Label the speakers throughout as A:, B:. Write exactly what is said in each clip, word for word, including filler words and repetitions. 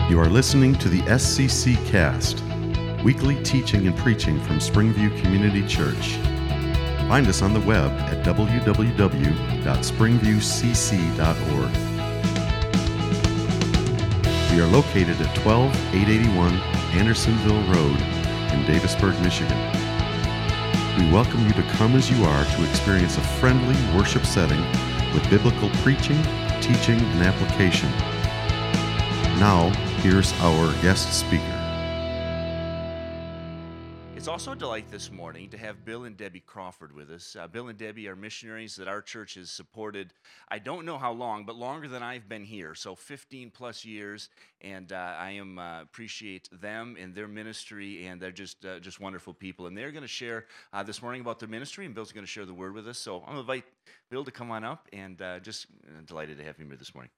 A: You are listening to the S C C Cast, weekly teaching and preaching from Springview Community Church. Find us on the web at w w w dot springview c c dot org. We are located at twelve eight eighty-one Andersonville Road in Davisburg, Michigan. We welcome you to come as you are to experience a friendly worship setting with biblical preaching, teaching, and application. Now, here's our guest speaker.
B: It's also a delight this morning to have Bill and Debbie Crawford with us. Uh, Bill and Debbie are missionaries that our church has supported, I don't know how long, but longer than I've been here, so fifteen plus years, and uh, I am uh, appreciate them and their ministry, and they're just uh, just wonderful people. And they're going to share uh, this morning about their ministry, and Bill's going to share the word with us. So I'm going to invite Bill to come on up, and uh, just uh, delighted to have him here this morning.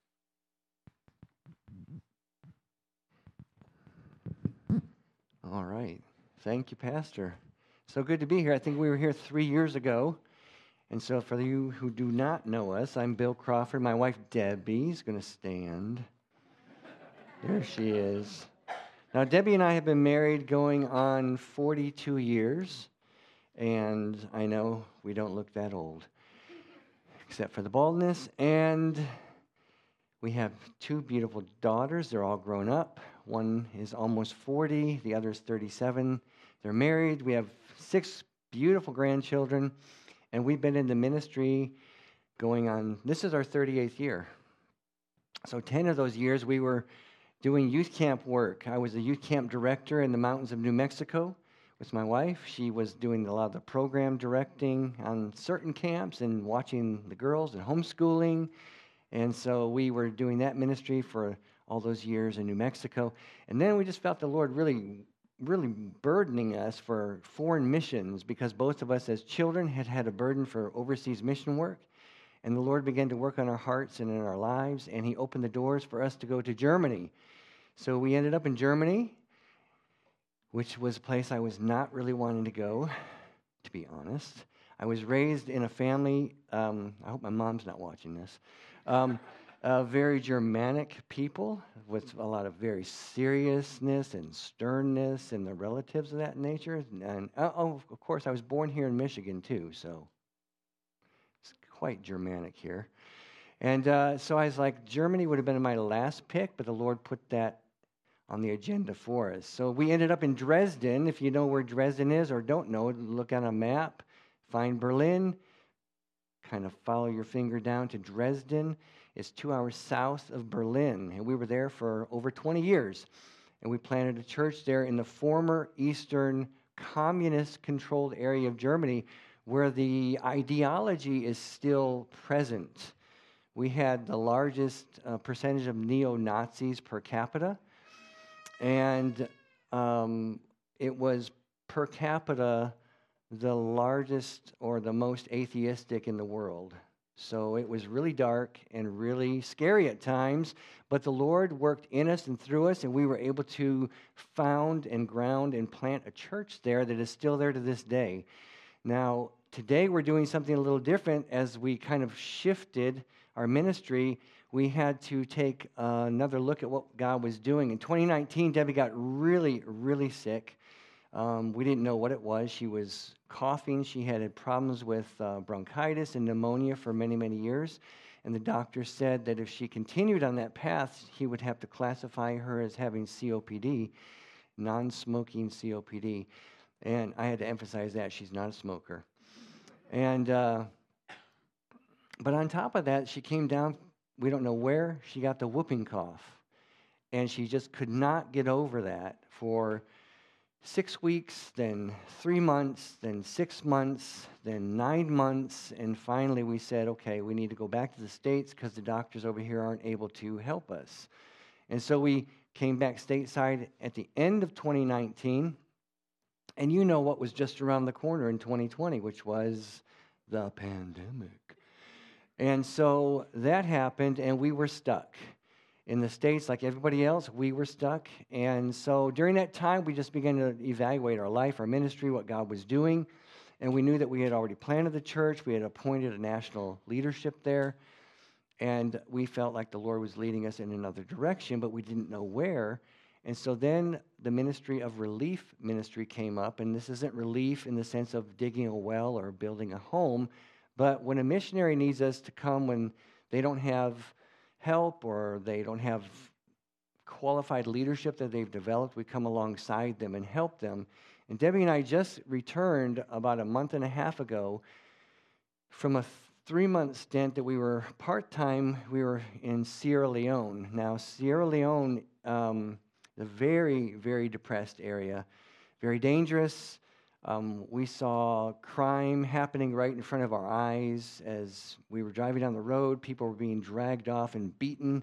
C: All right. Thank you, Pastor. So good to be here. I think we were here three years ago. And so for you who do not know us, I'm Bill Crawford. My wife, Debbie, is going to stand. There she is. Now, Debbie and I have been married going on forty-two years. And I know we don't look that old, except for the baldness. And we have two beautiful daughters. They're all grown up. One is almost forty. The other is thirty-seven. They're married. We have six beautiful grandchildren. And we've been in the ministry going on, this is our thirty-eighth year. So ten of those years we were doing youth camp work. I was a youth camp director in the mountains of New Mexico with my wife. She was doing a lot of the program directing on certain camps and watching the girls and homeschooling. And so we were doing that ministry for all those years in New Mexico. And then we just felt the Lord really, really burdening us for foreign missions because both of us as children had had a burden for overseas mission work. And the Lord began to work on our hearts and in our lives, and He opened the doors for us to go to Germany. So we ended up in Germany, which was a place I was not really wanting to go, to be honest. I was raised in a family, um, I hope my mom's not watching this, um, Uh, very Germanic people with a lot of very seriousness and sternness and the relatives of that nature. And uh, oh, of course, I was born here in Michigan too, so it's quite Germanic here. And uh, so I was like, Germany would have been my last pick, but the Lord put that on the agenda for us. So we ended up in Dresden. If you know where Dresden is or don't know, look on a map, find Berlin, kind of follow your finger down to Dresden. It's two hours south of Berlin, and we were there for over twenty years, and we planted a church there in the former Eastern communist-controlled area of Germany where the ideology is still present. We had the largest uh, percentage of neo-Nazis per capita, and um, it was per capita the largest or the most atheistic in the world. So it was really dark and really scary at times, but the Lord worked in us and through us, and we were able to found and ground and plant a church there that is still there to this day. Now, today we're doing something a little different. As we kind of shifted our ministry, we had to take uh, another look at what God was doing. In twenty nineteen, Debbie got really, really sick. Um, we didn't know what it was. She was coughing. She had had problems with uh, bronchitis and pneumonia for many, many years. And the doctor said that if she continued on that path, he would have to classify her as having C O P D, non-smoking C O P D. And I had to emphasize that. She's not a smoker. And uh, but on top of that, she came down, we don't know where, she got the whooping cough. And she just could not get over that for Six weeks, then three months, then six months, then nine months, and finally we said, okay, we need to go back to the States because the doctors over here aren't able to help us. And so we came back stateside at the end of twenty nineteen, and you know what was just around the corner in twenty twenty, which was the pandemic. And so that happened, and we were stuck. In the States, like everybody else, we were stuck. And so during that time, we just began to evaluate our life, our ministry, what God was doing. And we knew that we had already planted the church. We had appointed a national leadership there. And we felt like the Lord was leading us in another direction, but we didn't know where. And so then the ministry of relief ministry came up, and this isn't relief in the sense of digging a well or building a home, but when a missionary needs us to come when they don't have help or they don't have qualified leadership that they've developed, we come alongside them and help them. And Debbie and I just returned about a month and a half ago from a three-month stint that we were part-time. We were in Sierra Leone. Now, Sierra Leone, um, a very, very depressed area, very dangerous. Um, we saw crime happening right in front of our eyes as we were driving down the road. People were being dragged off and beaten.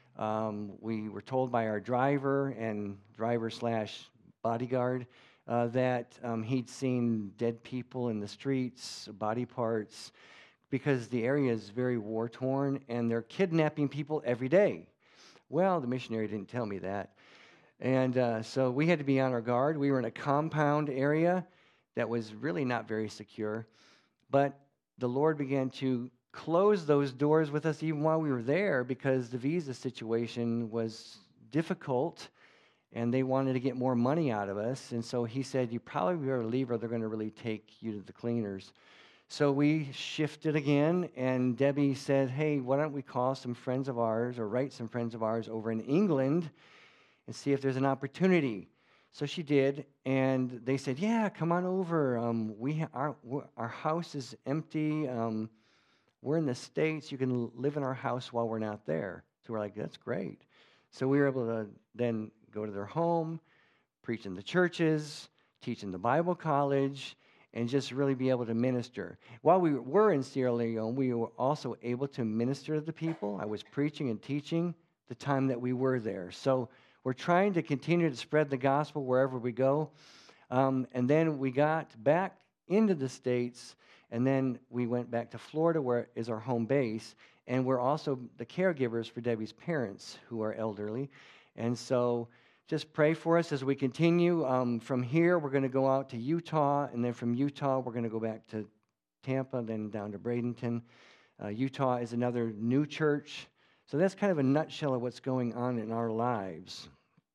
C: Um, we were told by our driver and driver slash bodyguard uh, that um, he'd seen dead people in the streets, body parts, because the area is very war-torn, and they're kidnapping people every day. Well, the missionary didn't tell me that. And uh, so we had to be on our guard. We were in a compound area that was really not very secure. But the Lord began to close those doors with us even while we were there because the visa situation was difficult, and they wanted to get more money out of us. And so he said, you probably better leave or they're going to really take you to the cleaners. So we shifted again, and Debbie said, hey, why don't we call some friends of ours or write some friends of ours over in England and see if there's an opportunity. So she did, and they said, yeah, come on over. Um, we ha- our, our house is empty. Um, we're in the States. You can live in our house while we're not there. So we're like, that's great. So we were able to then go to their home, preach in the churches, teach in the Bible college, and just really be able to minister. While we were in Sierra Leone, we were also able to minister to the people. I was preaching and teaching the time that we were there. So we're trying to continue to spread the gospel wherever we go. Um, and then we got back into the States, and then we went back to Florida, where is our home base. And we're also the caregivers for Debbie's parents, who are elderly. And so just pray for us as we continue. Um, from here, we're going to go out to Utah, and then from Utah, we're going to go back to Tampa, then down to Bradenton. Uh, Utah is another new church. So that's kind of a nutshell of what's going on in our lives.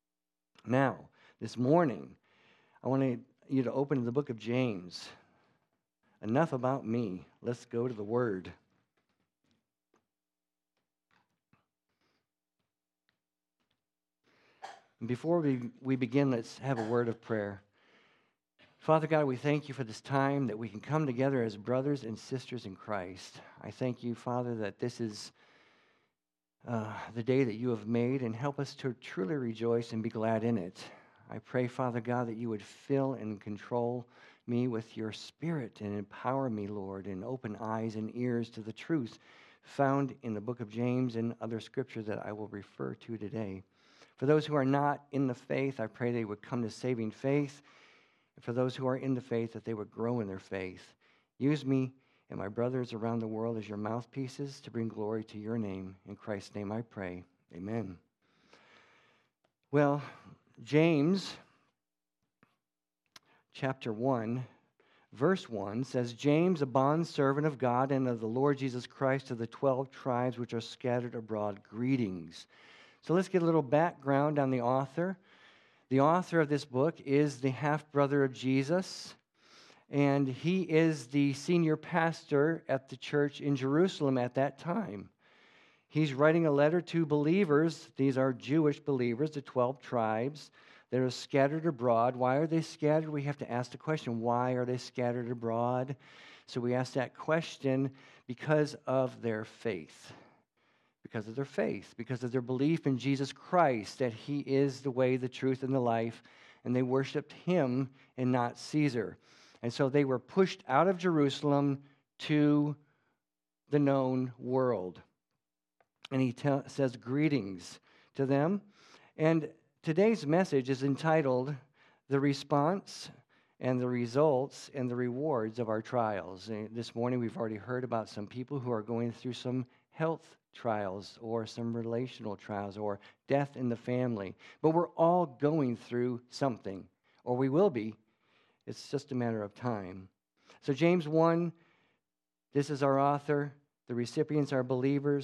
C: Now, this morning, I want you to open the book of James. Enough about me. Let's go to the Word. Before we, we begin, let's have a word of prayer. Father God, we thank you for this time that we can come together as brothers and sisters in Christ. I thank you, Father, that this is uh, the day that you have made, and help us to truly rejoice and be glad in it. I pray, Father God, that you would fill and control me with your Spirit and empower me, Lord, and open eyes and ears to the truth found in the book of James and other scriptures that I will refer to today. For those who are not in the faith, I pray they would come to saving faith. And for those who are in the faith, that they would grow in their faith. Use me and my brothers around the world as your mouthpieces to bring glory to your name. In Christ's name I pray. Amen. Well, James chapter one, verse one says, James, a bondservant of God and of the Lord Jesus Christ, to the twelve tribes which are scattered abroad, greetings. So let's get a little background on the author. The author of this book is the half-brother of Jesus, and he is the senior pastor at the church in Jerusalem at that time. He's writing a letter to believers. These are Jewish believers, the twelve tribes that are scattered abroad. Why are they scattered? We have to ask the question, why are they scattered abroad? So we ask that question because of their faith. Because of their faith, because of their belief in Jesus Christ, that he is the way, the truth, and the life, and they worshiped him and not Caesar. And so they were pushed out of Jerusalem to the known world. And he te- says greetings to them. And today's message is entitled, The Response and the Results and the Rewards of Our Trials. And this morning we've already heard about some people who are going through some health trials or some relational trials or death in the family. But we're all going through something, or we will be. It's just a matter of time. So James one, this is our author. The recipients are believers.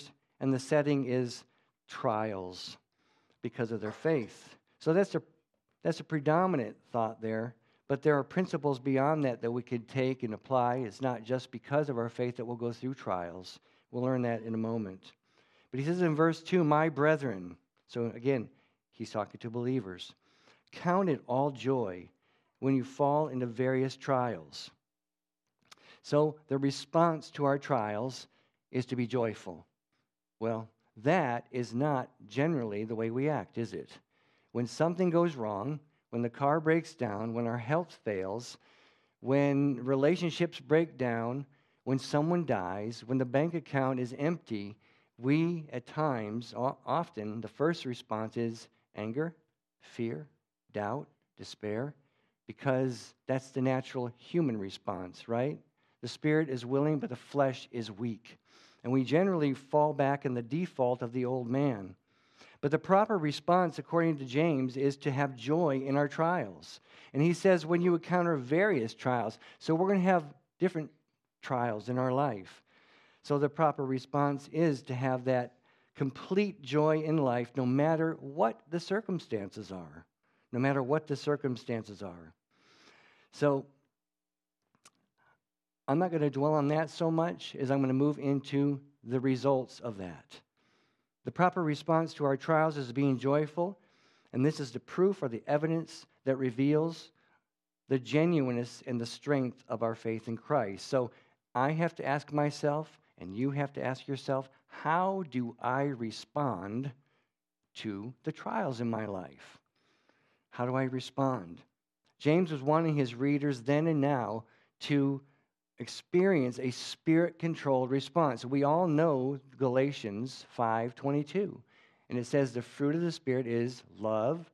C: and the setting is trials because of their faith. So that's a, that's a predominant thought there. But there are principles beyond that that we could take and apply. It's not just because of our faith that we'll go through trials. We'll learn that in a moment. But he says in verse two, my brethren. So again, he's talking to believers. Count it all joy when you fall into various trials. So the response to our trials is to be joyful. Well, that is not generally the way we act, is it? When something goes wrong, when the car breaks down, when our health fails, when relationships break down, when someone dies, when the bank account is empty, we at times, often, the first response is anger, fear, doubt, despair, because that's the natural human response, right? The spirit is willing, but the flesh is weak. And we generally fall back in the default of the old man. But the proper response, according to James, is to have joy in our trials. And he says when you encounter various trials, so we're going to have different trials in our life. So the proper response is to have that complete joy in life no matter what the circumstances are. No matter what the circumstances are. So I'm not going to dwell on that so much as I'm going to move into the results of that. The proper response to our trials is being joyful, and this is the proof or the evidence that reveals the genuineness and the strength of our faith in Christ. So I have to ask myself, and you have to ask yourself, how do I respond to the trials in my life? How do I respond? James was wanting his readers then and now to experience a spirit-controlled response. We all know Galatians five twenty-two, and it says the fruit of the Spirit is love,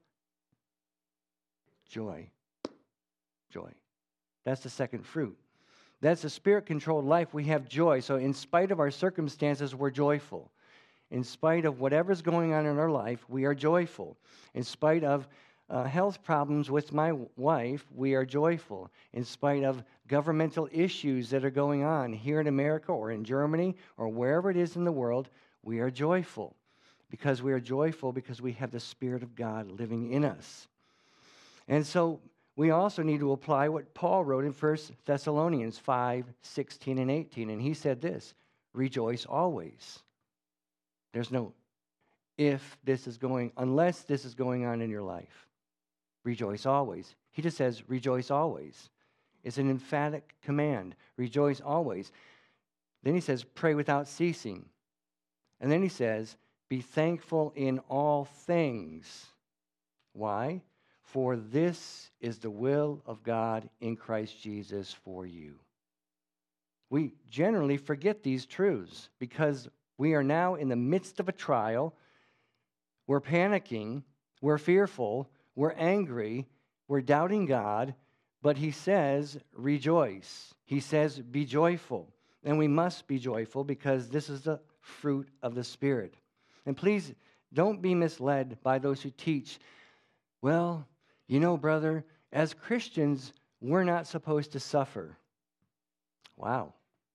C: joy, joy. That's the second fruit. That's a spirit-controlled life. We have joy. So in spite of our circumstances, we're joyful. In spite of whatever's going on in our life, we are joyful. In spite of Uh, health problems with my wife, we are joyful. In spite of governmental issues that are going on here in America or in Germany or wherever it is in the world, we are joyful. Because we are joyful because we have the Spirit of God living in us. And so we also need to apply what Paul wrote in First Thessalonians five sixteen and eighteen. And he said this, rejoice always. There's no if this is going, unless this is going on in your life. Rejoice always. He just says, rejoice always. It's an emphatic command. Rejoice always. Then he says, pray without ceasing. And then he says, be thankful in all things. Why? For this is the will of God in Christ Jesus for you. We generally forget these truths because we are now in the midst of a trial. We're panicking. We're fearful. We're angry, we're doubting God, but he says, rejoice. He says, be joyful. And we must be joyful because this is the fruit of the Spirit. And please don't be misled by those who teach, well, you know, brother, as Christians, we're not supposed to suffer. Wow.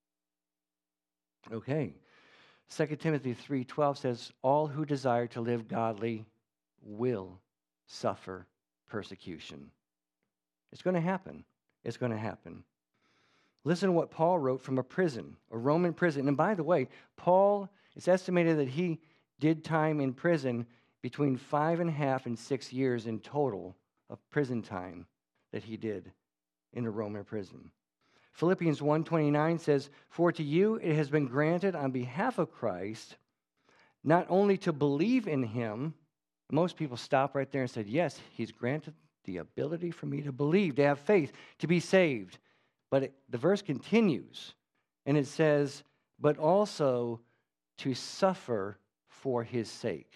C: Okay. Second Timothy three twelve says, all who desire to live godly will suffer persecution. It's going to happen. It's going to happen. Listen to what Paul wrote from a prison, a Roman prison. And by the way, Paul, it's estimated that he did time in prison between five and a half and six years in total of prison time that he did in a Roman prison. Philippians one twenty-nine says, for to you it has been granted on behalf of Christ not only to believe in him. Most people stop right there and said, yes, he's granted the ability for me to believe, to have faith, to be saved. But it, the verse continues, and it says, but also to suffer for his sake.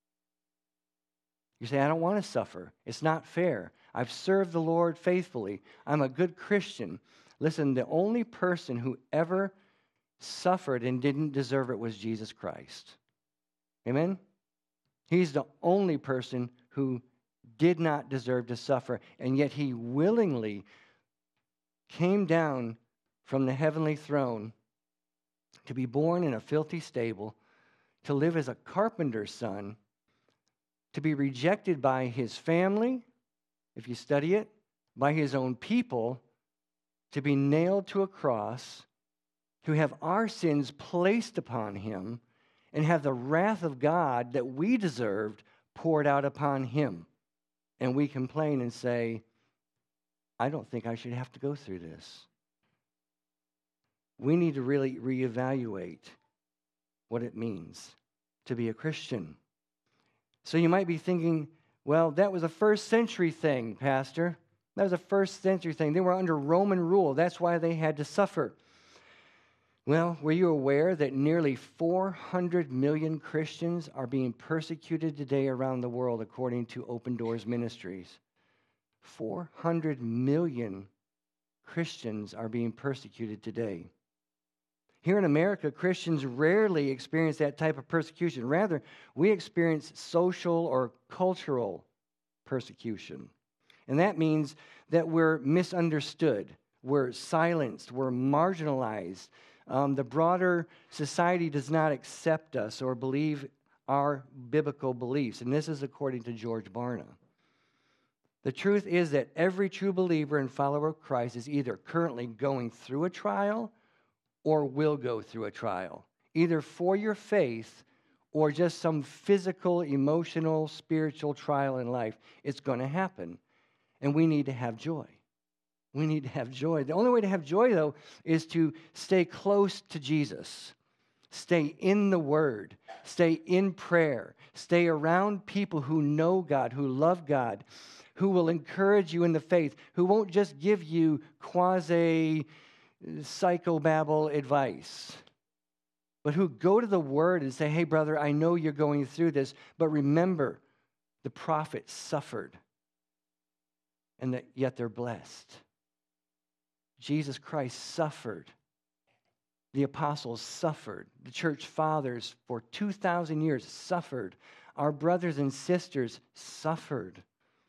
C: You say, I don't want to suffer. It's not fair. I've served the Lord faithfully. I'm a good Christian. Listen, the only person who ever suffered and didn't deserve it was Jesus Christ. Amen? He's the only person who did not deserve to suffer, and yet he willingly came down from the heavenly throne to be born in a filthy stable, to live as a carpenter's son, to be rejected by his family, if you study it, by his own people, to be nailed to a cross, to have our sins placed upon him, and have the wrath of God that we deserved poured out upon him. And we complain and say, I don't think I should have to go through this. We need to really reevaluate what it means to be a Christian. So you might be thinking, well, that was a first century thing, Pastor. That was a first century thing. They were under Roman rule. That's why they had to suffer. Well, were you aware that nearly four hundred million Christians are being persecuted today around the world, according to Open Doors Ministries? four hundred million Christians are being persecuted today. Here in America, Christians rarely experience that type of persecution. Rather, we experience social or cultural persecution. And that means that we're misunderstood, we're silenced, we're marginalized. Um, the broader society does not accept us or believe our biblical beliefs. And this is according to George Barna. The truth is that every true believer and follower of Christ is either currently going through a trial or will go through a trial, either for your faith or just some physical, emotional, spiritual trial in life. It's going to happen, and we need to have joy. We need to have joy. The only way to have joy, though, is to stay close to Jesus. Stay in the Word. Stay in prayer. Stay around people who know God, who love God, who will encourage you in the faith, who won't just give you quasi-psychobabble advice, but who go to the Word and say, hey, brother, I know you're going through this, but remember, the prophets suffered, and that yet they're blessed. Jesus Christ suffered. The apostles suffered. The church fathers for two thousand years suffered. Our brothers and sisters suffered.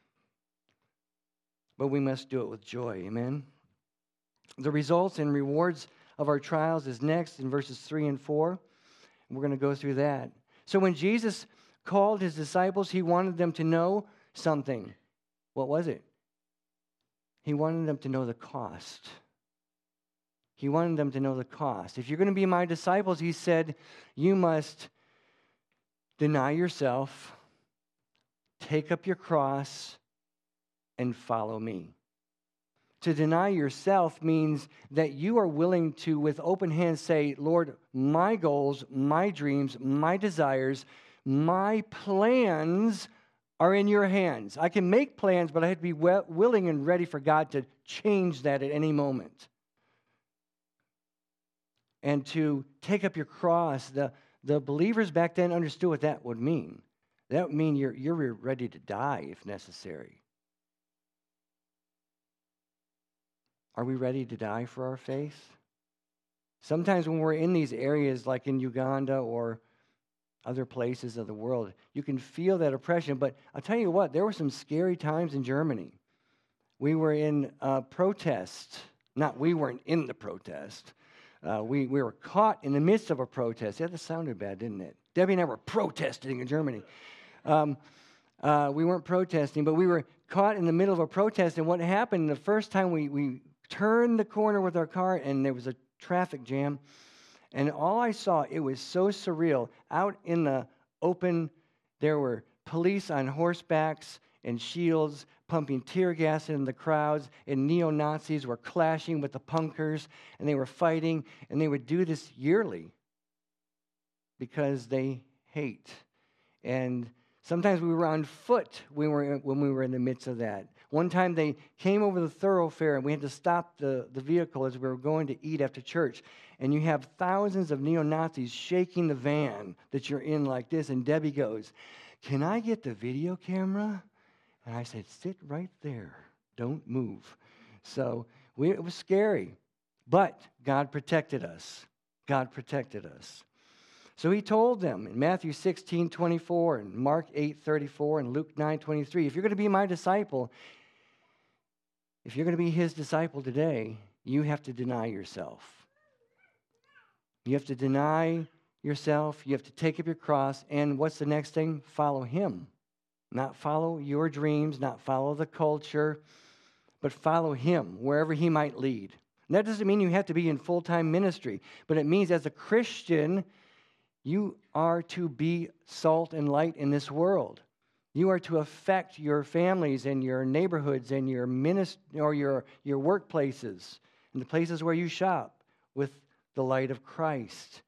C: But we must do it with joy, amen? The results and rewards of our trials is next in verses three and four. We're going to go through that. So when Jesus called his disciples, he wanted them to know something. What was it? He wanted them to know the cost. He wanted them to know the cost. If you're going to be my disciples, he said, you must deny yourself, take up your cross, and follow me. To deny yourself means that you are willing to, with open hands, say, Lord, my goals, my dreams, my desires, my plans are in your hands. I can make plans, but I have to be willing and ready for God to change that at any moment. And to take up your cross, the, the believers back then understood what that would mean. That would mean you're, you're ready to die if necessary. Are we ready to die for our faith? Sometimes when we're in these areas like in Uganda or other places of the world, you can feel that oppression. But I'll tell you what, there were some scary times in Germany. We were in a protest. Not we weren't in the protest. Uh, we, we were caught in the midst of a protest. Yeah, that sounded bad, didn't it? Debbie and I were protesting in Germany. Um, uh, we weren't protesting, but we were caught in the middle of a protest. And what happened the first time we, we turned the corner with our car and there was a traffic jam, and all I saw, it was so surreal. Out in the open, there were police on horsebacks and shields pumping tear gas in the crowds, and neo-Nazis were clashing with the punkers, and they were fighting, and they would do this yearly because they hate. And sometimes we were on foot when we were, when we were in the midst of that. One time they came over the thoroughfare, and we had to stop the, the vehicle as we were going to eat after church. And you have thousands of neo-Nazis shaking the van that you're in like this, and Debbie goes, can I get the video camera? And I said, sit right there. Don't move. So we, it was scary, but God protected us. God protected us. So he told them in Matthew sixteen twenty-four and Mark eight thirty-four and Luke nine twenty-three, if you're going to be my disciple, if you're going to be his disciple today, you have to deny yourself. You have to deny yourself. You have to take up your cross. And what's the next thing? Follow him. Not follow your dreams, not follow the culture, but follow him wherever he might lead. And that doesn't mean you have to be in full-time ministry, but it means as a Christian, you are to be salt and light in this world. You are to affect your families and your neighborhoods and your minist- or your, your workplaces and the places where you shop with the light of Christ.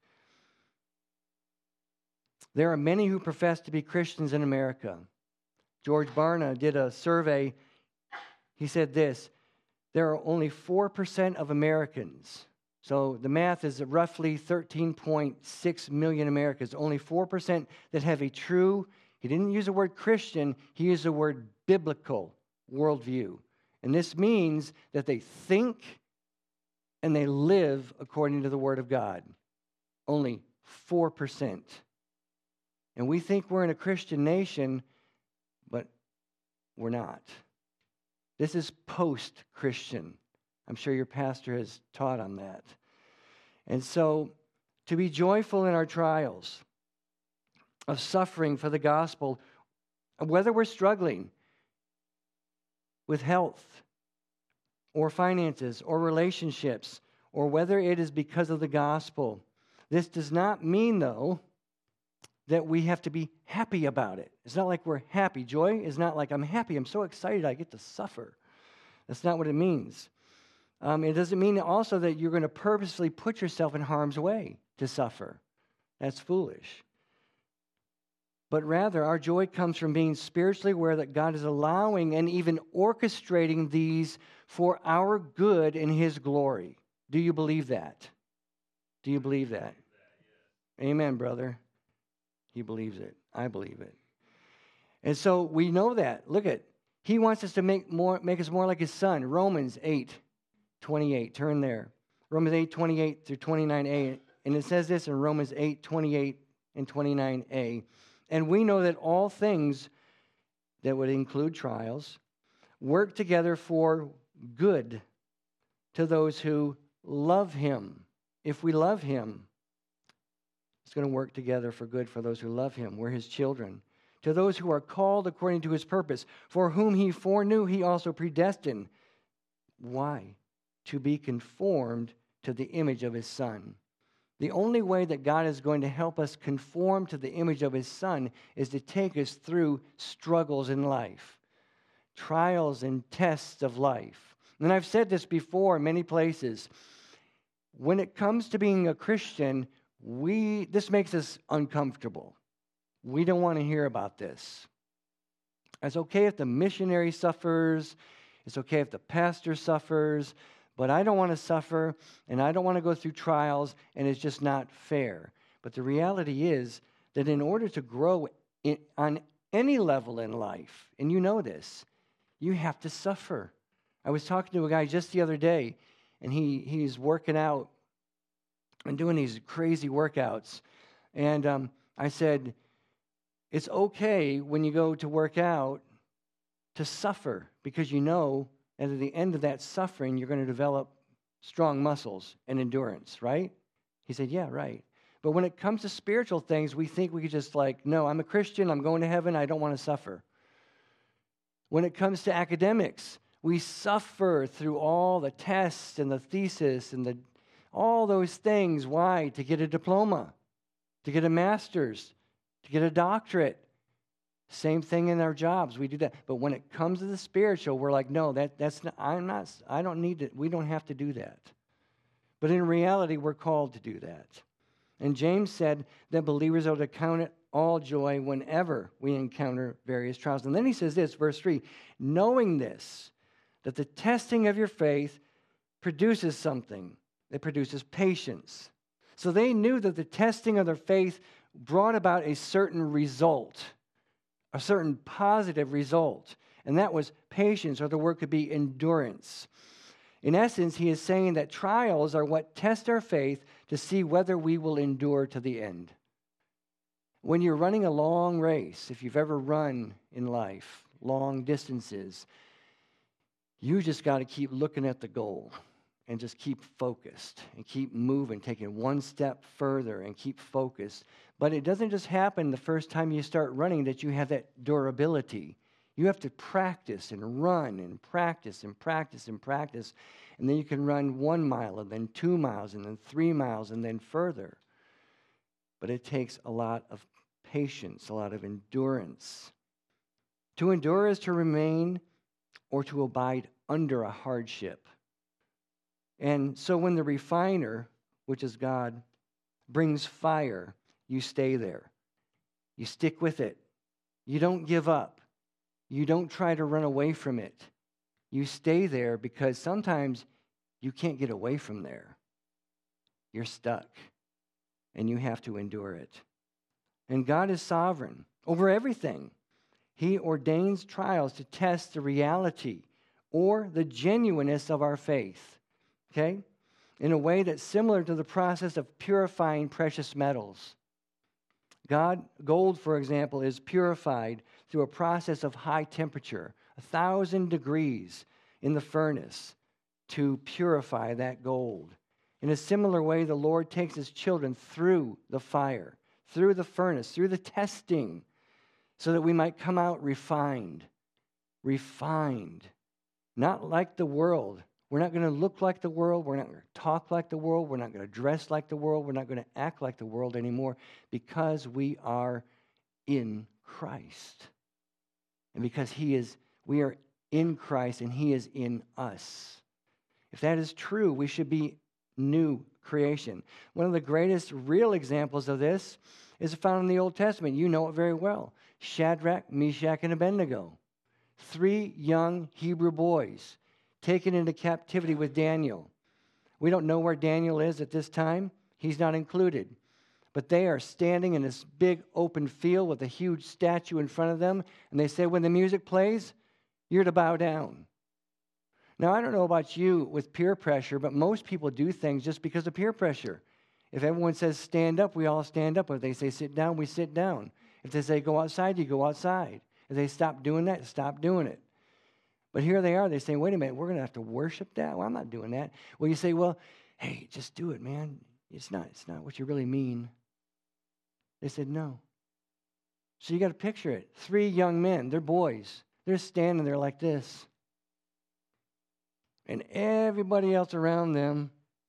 C: There are many who profess to be Christians in America. George Barna did a survey. He said this, there are only four percent of Americans. So the math is roughly thirteen point six million Americans. Only four percent that have a true, he didn't use the word Christian, he used the word biblical worldview. And this means that they think and they live according to the Word of God. Only four percent. And we think we're in a Christian nation, but we're not. This is post-Christian. I'm sure your pastor has taught on that. And so, to be joyful in our trials of suffering for the gospel, whether we're struggling with health or finances or relationships, or whether it is because of the gospel, this does not mean, though, that we have to be happy about it. It's not like we're happy. Joy is not like, I'm happy, I'm so excited I get to suffer. That's not what it means. Um, it doesn't mean also that you're going to purposely put yourself in harm's way to suffer. That's foolish. But rather, our joy comes from being spiritually aware that God is allowing and even orchestrating these for our good and His glory. Do you believe that? Do you believe that? Amen, brother. He believes it. I believe it. And so we know that. Look at, He wants us to make more, make us more like His Son. Romans eight twenty-eight. Turn there. Romans eight twenty-eight through twenty-nine a. And it says this in Romans eight twenty-eight and twenty-nine a. And we know that all things that would include trials work together for good to those who love Him. If we love Him, it's going to work together for good for those who love Him. We're His children. To those who are called according to His purpose, for whom He foreknew, He also predestined. Why? To be conformed to the image of His Son. The only way that God is going to help us conform to the image of His Son is to take us through struggles in life, trials and tests of life. And I've said this before in many places. When it comes to being a Christian, we this makes us uncomfortable. We don't want to hear about this. It's okay if the missionary suffers. It's okay if the pastor suffers. But I don't want to suffer, and I don't want to go through trials, and it's just not fair. But the reality is that in order to grow in, on any level in life, and you know this, you have to suffer. I was talking to a guy just the other day, and he he's working out and doing these crazy workouts. And um, I said, it's okay when you go to work out to suffer, because you know and at the end of that suffering, you're going to develop strong muscles and endurance, right? He said, yeah, right. But when it comes to spiritual things, we think we could just like, no, I'm a Christian, I'm going to heaven, I don't want to suffer. When it comes to academics, we suffer through all the tests and the thesis and the all those things. Why? To get a diploma, to get a master's, to get a doctorate. Same thing in our jobs. We do that. But when it comes to the spiritual, we're like, no, that that's not, I'm not, I don't need it. We don't have to do that. But in reality, we're called to do that. And James said that believers are to count it all joy whenever we encounter various trials. And then he says this, verse three, knowing this, that the testing of your faith produces something. It produces patience. So they knew that the testing of their faith brought about a certain result, a certain positive result, and that was patience, or the word could be endurance. In essence, he is saying that trials are what test our faith to see whether we will endure to the end. When you're running a long race, if you've ever run in life, long distances, you just got to keep looking at the goal. and just keep focused and keep moving, taking one step further and keep focused. But it doesn't just happen the first time you start running that you have that durability. You have to practice and run and practice and practice and practice. And then you can run one mile and then two miles and then three miles and then further. But it takes a lot of patience, a lot of endurance. To endure is to remain or to abide under a hardship. And so when the refiner, which is God, brings fire, you stay there. You stick with it. You don't give up. You don't try to run away from it. You stay there because sometimes you can't get away from there. You're stuck, and you have to endure it. And God is sovereign over everything. He ordains trials to test the reality or the genuineness of our faith, okay, in a way that's similar to the process of purifying precious metals. God, gold, for example, is purified through a process of high temperature, a thousand degrees in the furnace to purify that gold. In a similar way, the Lord takes his children through the fire, through the furnace, through the testing, so that we might come out refined, refined, not like the world. We're not going to look like the world. We're not going to talk like the world. We're not going to dress like the world. We're not going to act like the world anymore because we are in Christ. And because he is, we are in Christ and he is in us. If that is true, we should be new creation. One of the greatest real examples of this is found in the Old Testament. You know it very well. Shadrach, Meshach, and Abednego. Three young Hebrew boys taken into captivity with Daniel. We don't know where Daniel is at this time. He's not included. But they are standing in this big open field with a huge statue in front of them. And they say, when the music plays, you're to bow down. Now, I don't know about you with peer pressure, but most people do things just because of peer pressure. If everyone says stand up, we all stand up. If they say sit down, we sit down. If they say go outside, you go outside. If they stop doing that, stop doing it. But here they are. They say, wait a minute, we're going to have to worship that? Well, I'm not doing that. Well, you say, well, hey, just do it, man. It's not, it's not what you really mean. They said, no. So you got to picture it. Three young men, they're boys. They're standing there like this. And everybody else around them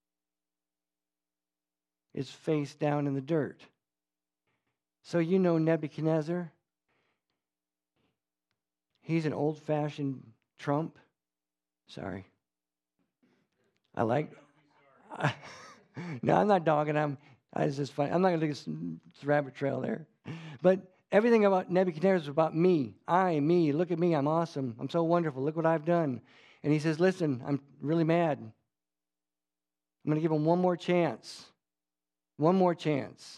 C: is face down in the dirt. So you know Nebuchadnezzar. He's an old-fashioned Trump. Sorry. I like... I, no, I'm not dogging him. It's just funny. I'm not going to do this rabbit trail there. But everything about Nebuchadnezzar is about me. I, me. Look at me. I'm awesome. I'm so wonderful. Look what I've done. And he says, listen, I'm really mad. I'm going to give him one more chance. One more chance.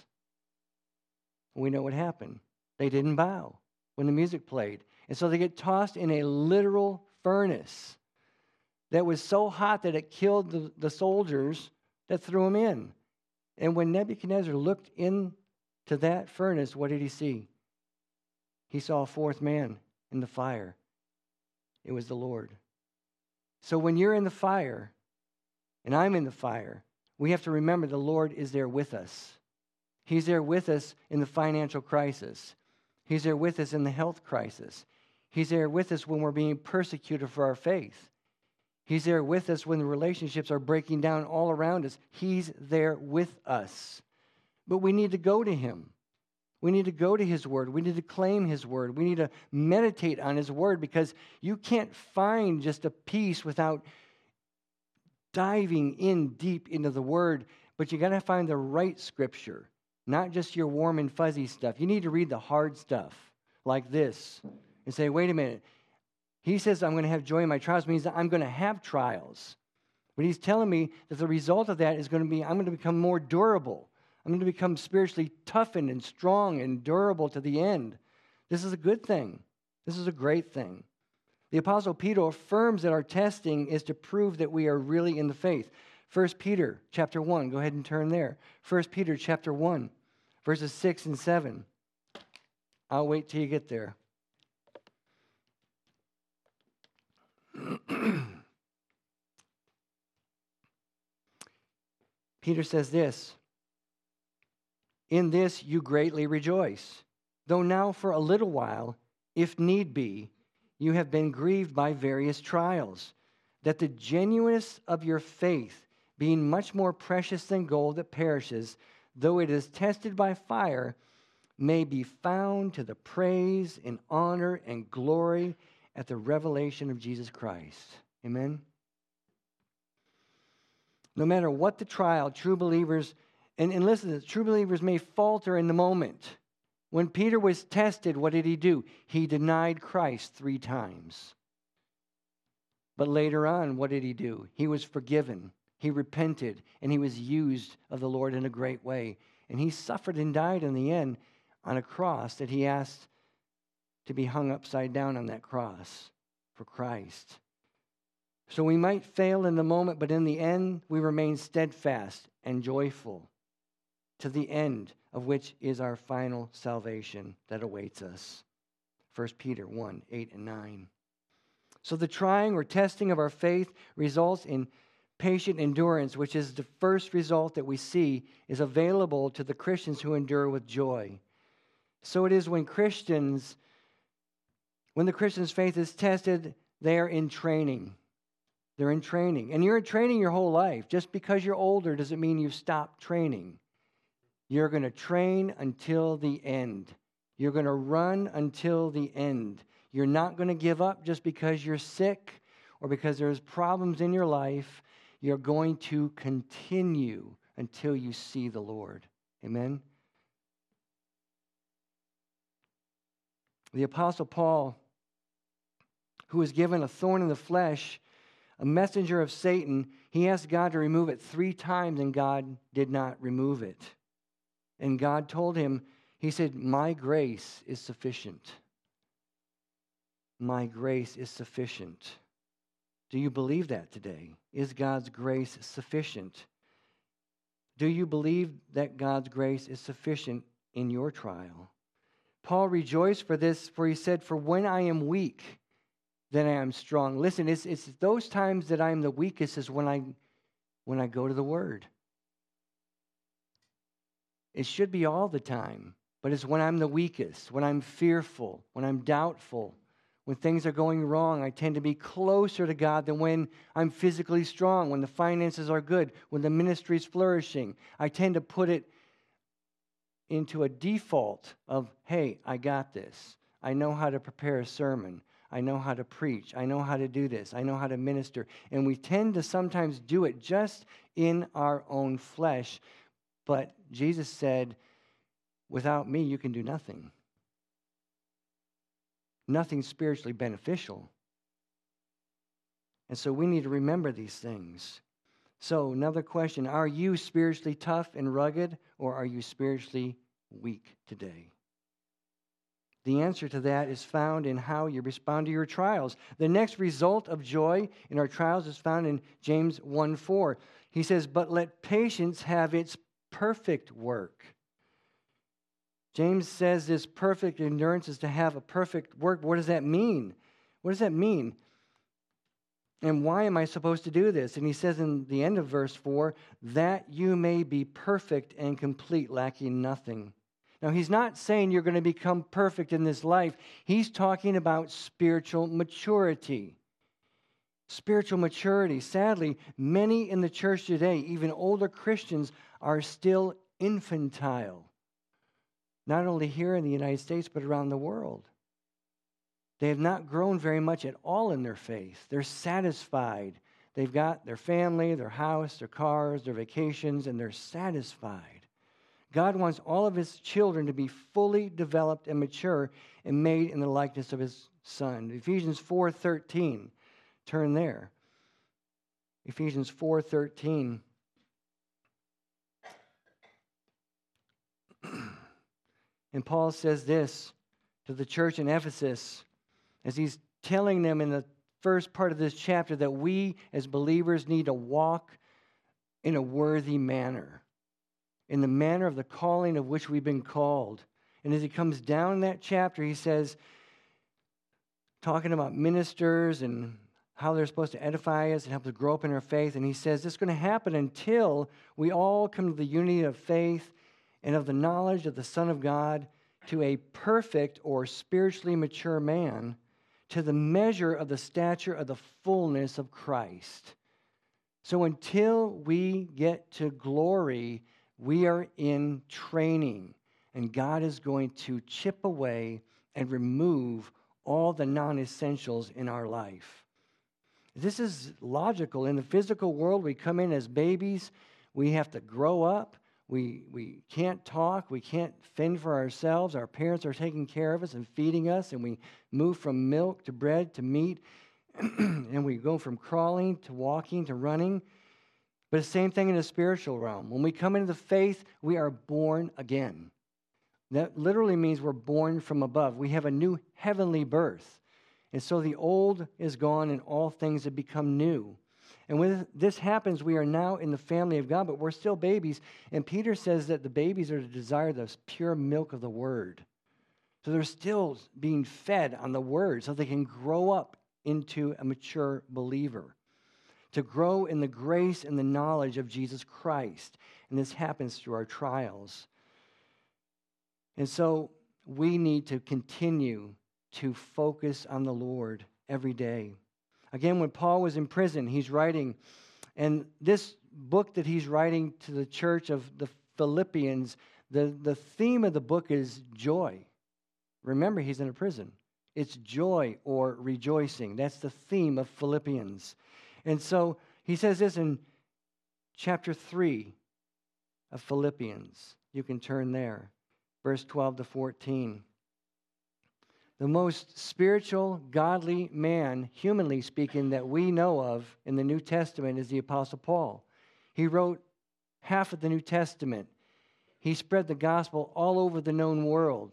C: We know what happened. They didn't bow when the music played. And so they get tossed in a literal furnace that was so hot that it killed the, the soldiers that threw them in. And when Nebuchadnezzar looked into that furnace, what did he see? He saw a fourth man in the fire. It was the Lord. So when you're in the fire, and I'm in the fire, we have to remember the Lord is there with us. He's there with us in the financial crisis. He's there with us in the health crisis. He's there with us when we're being persecuted for our faith. He's there with us when the relationships are breaking down all around us. He's there with us. But we need to go to him. We need to go to his word. We need to claim his word. We need to meditate on his word because you can't find just a peace without diving in deep into the word. But you got to find the right scripture, not just your warm and fuzzy stuff. You need to read the hard stuff like this and say, wait a minute. He says I'm going to have joy in my trials, means that I'm going to have trials. But he's telling me that the result of that is going to be I'm going to become more durable. I'm going to become spiritually toughened and strong and durable to the end. This is a good thing. This is a great thing. The Apostle Peter affirms that our testing is to prove that we are really in the faith. First Peter chapter one, go ahead and turn there. First Peter chapter one, verses six and seven. I'll wait till you get there. Peter says this, "In this you greatly rejoice, though now for a little while, if need be, you have been grieved by various trials, that the genuineness of your faith, being much more precious than gold that perishes, though it is tested by fire, may be found to the praise and honor and glory at the revelation of Jesus Christ." Amen? No matter what the trial, true believers, and, and listen, true believers may falter in the moment. When Peter was tested, what did he do? He denied Christ three times. But later on, what did he do? He was forgiven. He repented, and he was used of the Lord in a great way. And he suffered and died in the end on a cross that he asked to be hung upside down on that cross for Christ. So we might fail in the moment, but in the end, we remain steadfast and joyful to the end of which is our final salvation that awaits us. First Peter one, eight and nine. So the trying or testing of our faith results in patient endurance, which is the first result that we see is available to the Christians who endure with joy. So it is when Christians, when the Christian's faith is tested, they are in training. They're in training. And you're in training your whole life. Just because you're older doesn't mean you've stopped training. You're going to train until the end. You're going to run until the end. You're not going to give up just because you're sick or because there's problems in your life. You're going to continue until you see the Lord. Amen? The Apostle Paul, who was given a thorn in the flesh, a messenger of Satan, he asked God to remove it three times, and God did not remove it. And God told him, he said, "My grace is sufficient. My grace is sufficient." Do you believe that today? Is God's grace sufficient? Do you believe that God's grace is sufficient in your trial? Paul rejoiced for this, for he said, "For when I am weak, then I am strong." Listen, it's, it's those times that I am the weakest is when I, when I go to the Word. It should be all the time, but it's when I'm the weakest, when I'm fearful, when I'm doubtful, when things are going wrong. I tend to be closer to God than when I'm physically strong, when the finances are good, when the ministry is flourishing. I tend to put it into a default of, hey, I got this. I know how to prepare a sermon. I know how to preach. I know how to do this. I know how to minister. And we tend to sometimes do it just in our own flesh. But Jesus said, without me, you can do nothing. Nothing spiritually beneficial. And so we need to remember these things. So another question, are you spiritually tough and rugged, or are you spiritually weak today? The answer to that is found in how you respond to your trials. The next result of joy in our trials is found in James one four. He says, "But let patience have its perfect work." James says this perfect endurance is to have a perfect work. What does that mean? What does that mean? And why am I supposed to do this? And he says in the end of verse four, "that you may be perfect and complete, lacking nothing." Now, he's not saying you're going to become perfect in this life. He's talking about spiritual maturity. Spiritual maturity. Sadly, many in the church today, even older Christians, are still infantile. Not only here in the United States, but around the world. They have not grown very much at all in their faith. They're satisfied. They've got their family, their house, their cars, their vacations, and they're satisfied. God wants all of his children to be fully developed and mature and made in the likeness of his Son. Ephesians four thirteen. Turn there. Ephesians four thirteen. And Paul says this to the church in Ephesus as he's telling them in the first part of this chapter that we as believers need to walk in a worthy manner, in the manner of the calling of which we've been called. And as he comes down that chapter, he says, talking about ministers and how they're supposed to edify us and help us grow up in our faith. And he says this is going to happen until we all come to the unity of faith and of the knowledge of the Son of God, to a perfect or spiritually mature man, to the measure of the stature of the fullness of Christ. So until we get to glory, we are in training, and God is going to chip away and remove all the non-essentials in our life. This is logical. In the physical world, we come in as babies. We have to grow up. We, we can't talk. We can't fend for ourselves. Our parents are taking care of us and feeding us, and we move from milk to bread to meat, and we go from crawling to walking to running. But the same thing in the spiritual realm. When we come into the faith, we are born again. That literally means we're born from above. We have a new heavenly birth. And so the old is gone and all things have become new. And when this happens, we are now in the family of God, but we're still babies. And Peter says that the babies are to desire the pure milk of the word. So they're still being fed on the word so they can grow up into a mature believer, to grow in the grace and the knowledge of Jesus Christ. And this happens through our trials. And so we need to continue to focus on the Lord every day. Again, when Paul was in prison, he's writing, and this book that he's writing to the church of the Philippians, the, the theme of the book is joy. Remember, he's in a prison. It's joy or rejoicing. That's the theme of Philippians. And so he says this in chapter three of Philippians. You can turn there, verse twelve to fourteen. The most spiritual, godly man, humanly speaking, that we know of in the New Testament is the Apostle Paul. He wrote half of the New Testament. He spread the gospel all over the known world.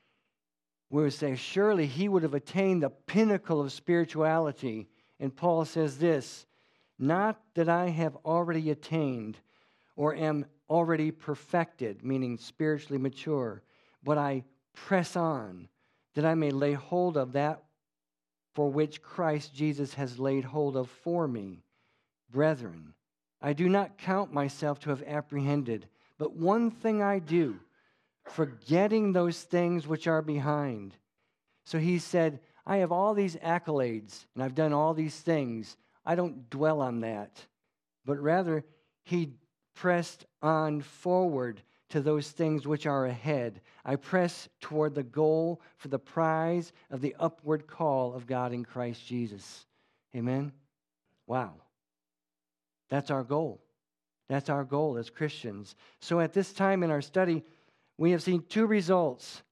C: We would say, surely he would have attained the pinnacle of spirituality. And Paul says this, not that I have already attained or am already perfected, meaning spiritually mature, but I press on, that I may lay hold of that for which Christ Jesus has laid hold of for me. Brethren, I do not count myself to have apprehended, but one thing I do, forgetting those things which are behind. So he said, I have all these accolades, and I've done all these things. I don't dwell on that, but rather he pressed on forward to those things which are ahead. I press toward the goal for the prize of the upward call of God in Christ Jesus. Amen? Wow. That's our goal. That's our goal as Christians. So at this time in our study, we have seen two results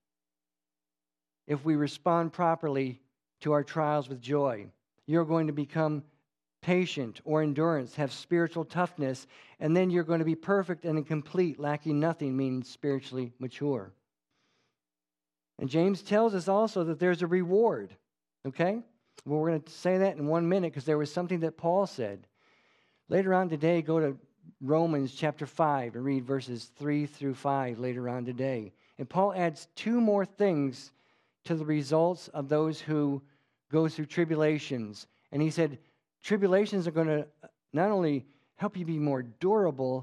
C: if we respond properly to our trials with joy. You're going to become patient or endurance, have spiritual toughness, and then you're going to be perfect and complete, lacking nothing, meaning spiritually mature. And James tells us also that there's a reward, okay? Well, we're going to say that in one minute because there was something that Paul said. Later on today, go to Romans chapter five and read verses three through five later on today. And Paul adds two more things to the results of those who go through tribulations. And he said, tribulations are going to not only help you be more durable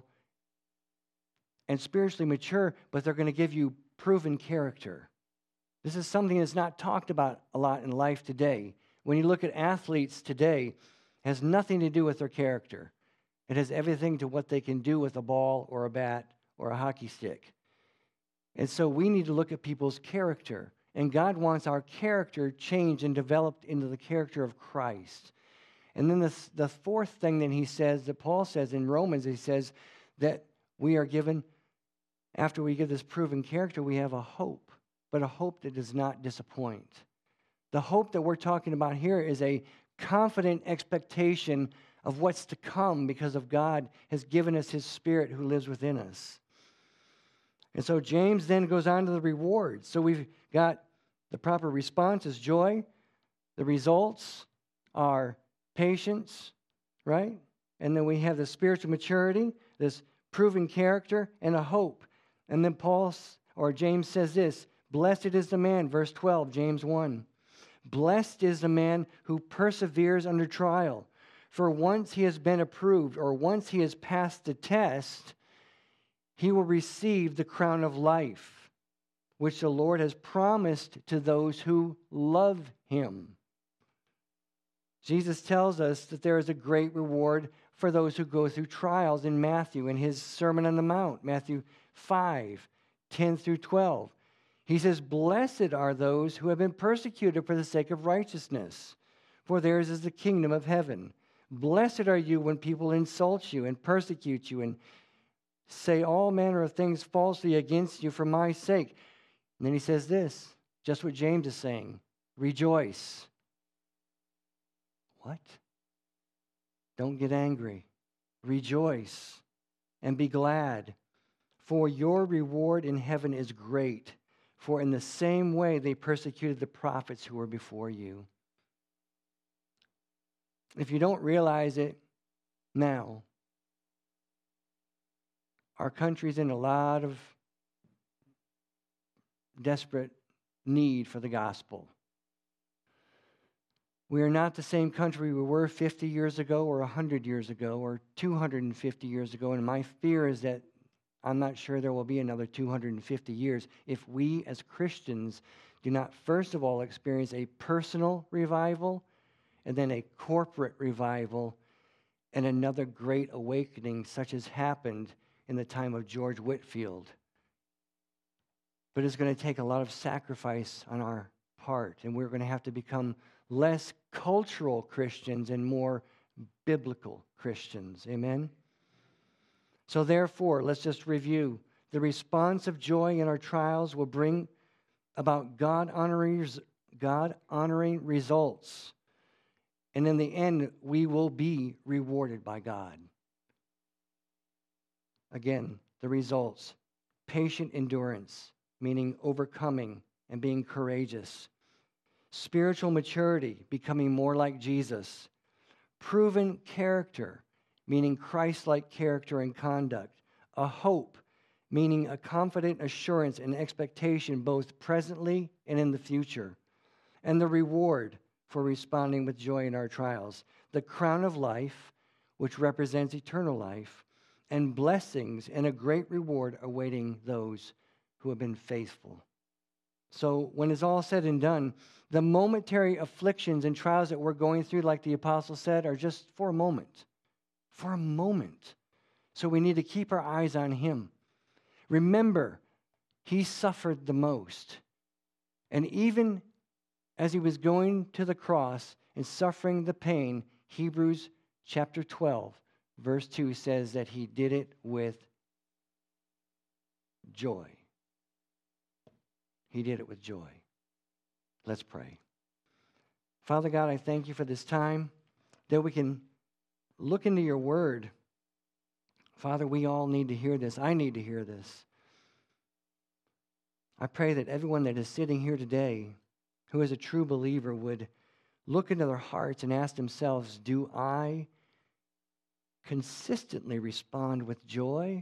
C: and spiritually mature, but they're going to give you proven character. This is something that's not talked about a lot in life today. When you look at athletes today, it has nothing to do with their character. It has everything to what they can do with a ball or a bat or a hockey stick. And so we need to look at people's character. And God wants our character changed and developed into the character of Christ. And then the, the fourth thing that he says, that Paul says in Romans, he says that we are given, after we get this proven character, we have a hope, but a hope that does not disappoint. The hope that we're talking about here is a confident expectation of what's to come because of God has given us his Spirit who lives within us. And so James then goes on to the rewards. So we've got the proper response is joy. The results are patience, right? And then we have the spiritual maturity, this proven character, and a hope. And then Paul or James says this, blessed is the man, verse twelve, James one. Blessed is the man who perseveres under trial. For once he has been approved, or once he has passed the test, he will receive the crown of life, which the Lord has promised to those who love him. Jesus tells us that there is a great reward for those who go through trials in Matthew, in his Sermon on the Mount, Matthew five, ten through twelve. He says, "Blessed are those who have been persecuted for the sake of righteousness, for theirs is the kingdom of heaven. Blessed are you when people insult you and persecute you and say all manner of things falsely against you for my sake." And then he says this, just what James is saying, "Rejoice." What? Don't get angry. Rejoice and be glad, for your reward in heaven is great. For in the same way they persecuted the prophets who were before you. If you don't realize it now, our country's in a lot of desperate need for the gospel. We are not the same country we were fifty years ago or one hundred years ago or two hundred fifty years ago, and my fear is that I'm not sure there will be another two hundred fifty years if we as Christians do not first of all experience a personal revival and then a corporate revival and another great awakening such as happened in the time of George Whitefield. But it's going to take a lot of sacrifice on our part, and we're going to have to become less cultural Christians and more biblical Christians. Amen? So therefore, let's just review. The response of joy in our trials will bring about God-honoring, God-honoring results. And in the end, we will be rewarded by God. Again, the results. Patient endurance, meaning overcoming and being courageous. Spiritual maturity, becoming more like Jesus. Proven character, meaning Christ-like character and conduct. A hope, meaning a confident assurance and expectation both presently and in the future. And the reward for responding with joy in our trials. The crown of life, which represents eternal life, and blessings and a great reward awaiting those who have been faithful. So when it's all said and done, the momentary afflictions and trials that we're going through, like the apostle said, are just for a moment. For a moment. So we need to keep our eyes on him. Remember, he suffered the most. And even as he was going to the cross and suffering the pain, Hebrews chapter twelve, verse two says that he did it with joy. He did it with joy. Let's pray. Father God, I thank you for this time that we can look into your word. Father, we all need to hear this. I need to hear this. I pray that everyone that is sitting here today who is a true believer would look into their hearts and ask themselves, do I consistently respond with joy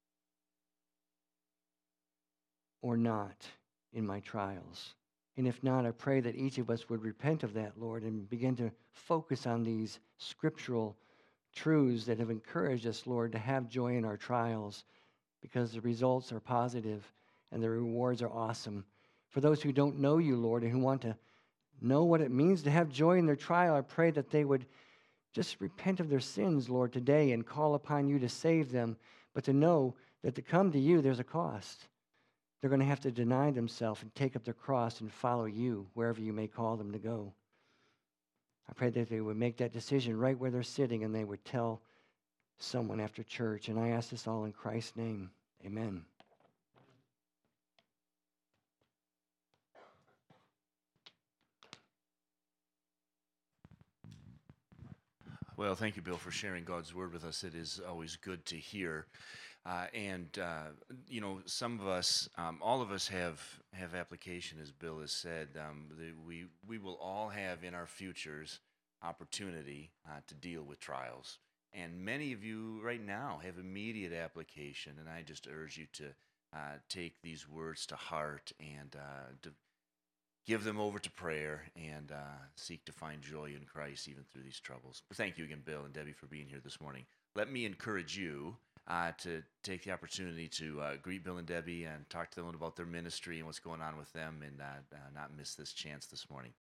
C: or not in my trials? And if not, I pray that each of us would repent of that, Lord, and begin to focus on these scriptural truths that have encouraged us, Lord, to have joy in our trials because the results are positive and the rewards are awesome. For those who don't know you, Lord, and who want to know what it means to have joy in their trial, I pray that they would just repent of their sins, Lord, today and call upon you to save them, but to know that to come to you, there's a cost. They're going to have to deny themselves and take up their cross and follow you wherever you may call them to go. I pray that they would make that decision right where they're sitting and they would tell someone after church. And I ask this all in Christ's name. Amen.
B: Well, thank you, Bill, for sharing God's word with us. It is always good to hear. Uh, and, uh, you know, some of us, um, all of us have, have application, as Bill has said. Um, the, we, we will all have in our futures opportunity uh, to deal with trials. And many of you right now have immediate application. And I just urge you to uh, take these words to heart and uh, to give them over to prayer and uh, seek to find joy in Christ even through these troubles. But thank you again, Bill and Debbie, for being here this morning. Let me encourage you uh, to take the opportunity to uh, greet Bill and Debbie and talk to them about their ministry and what's going on with them, and uh, uh, not miss this chance this morning.